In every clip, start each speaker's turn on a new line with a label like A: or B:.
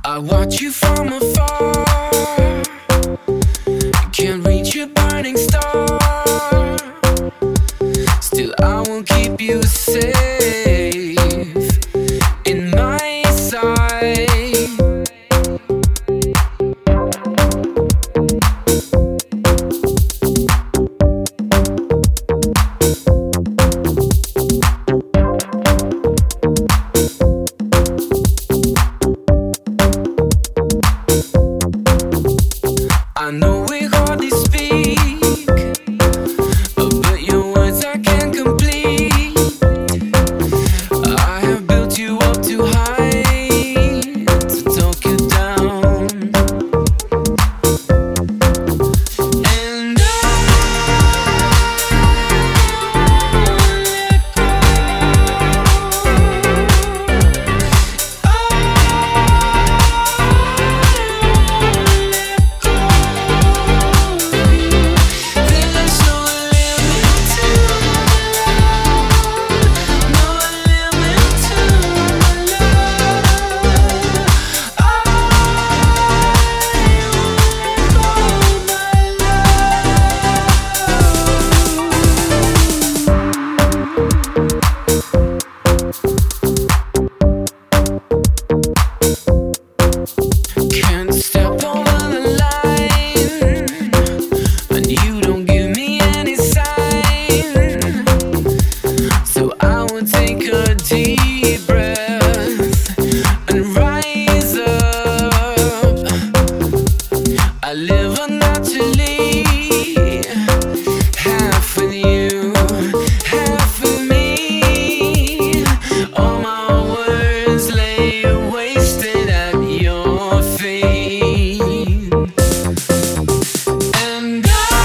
A: I watch you from afar, can't reach your burning star. Still I will keep you safe in my sight. I know we hardly speak, but your words I can't complete. I have built you up too high to talk you down, and can't step over the line, and you don't give me any sign. So I will take a deep breath and rise up. I live unnaturally, half with you, half with me. All my words lay wasted at your feet, and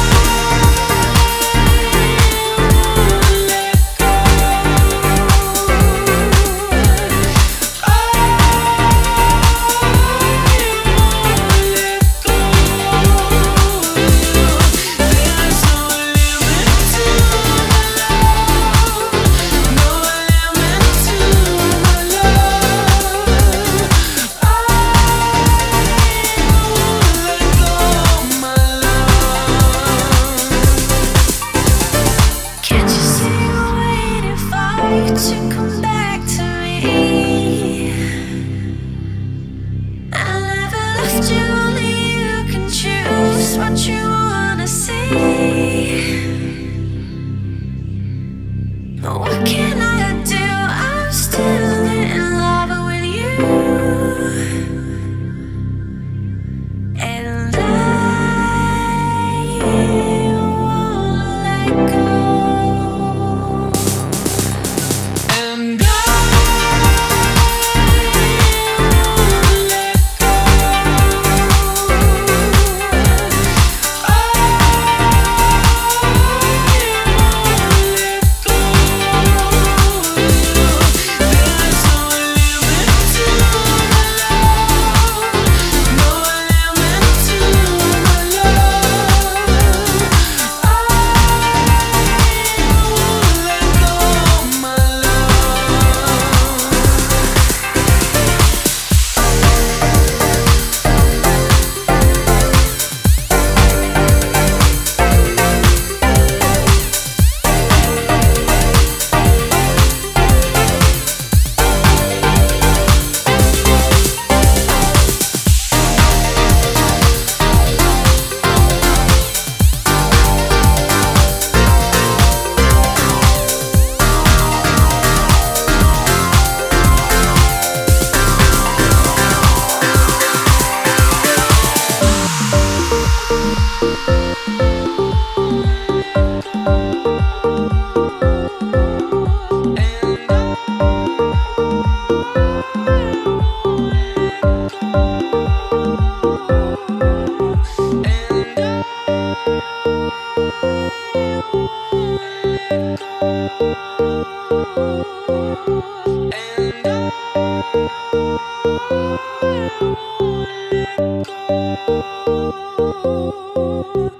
B: to come back to me. I never left you, only you can choose what you wanna see. What can I do? I'm still in love with you, and I won't let go. And